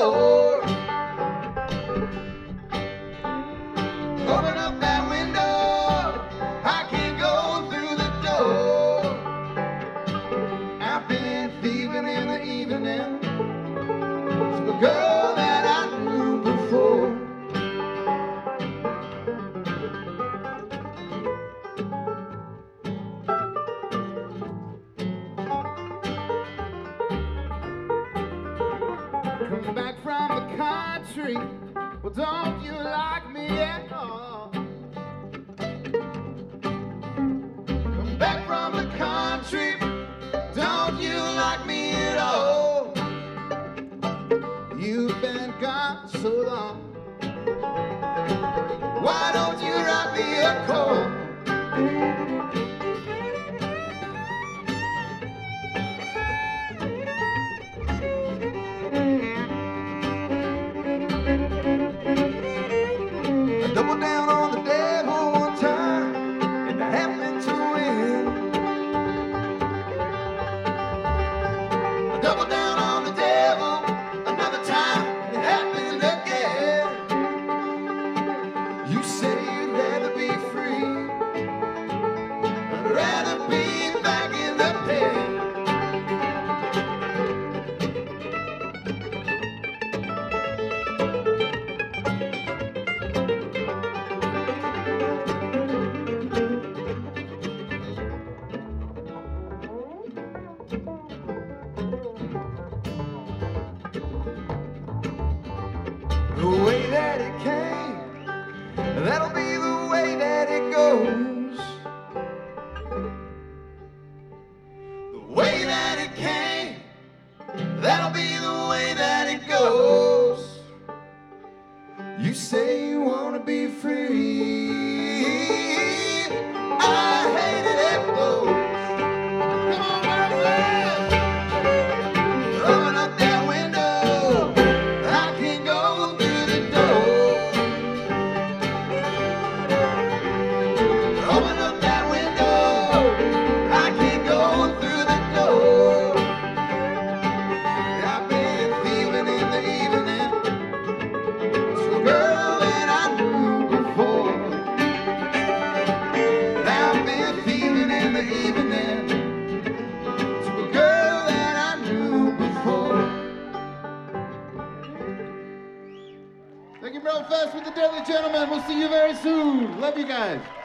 door. Open up that window, I can't go through the door. I've been thieving in the evening to a girl that I knew before. Come back from the country, well, don't you like me at all? Come back from the country, don't you like me at all? You've been gone so long, why don't you write me a call? Double down on the devil one time, and I happened to win. Double down on the devil another time, and it happened again. You say you'd rather be free, I'd rather be back in the pen. The way that it came, that'll be the way that it goes. The way that it came, that'll be the way that it goes. You say you wanna be free, I hate it at blows. Come on, girlfriend, open up that window, I can't go through the door. Open up that window, I can't go through the door. I've been thieving in the evening to a girl that I knew before. I've been thieving in the evening to a girl that I knew before. Thank you, Brother Fest with the Deadly Gentlemen. We'll see you very soon. Love you guys.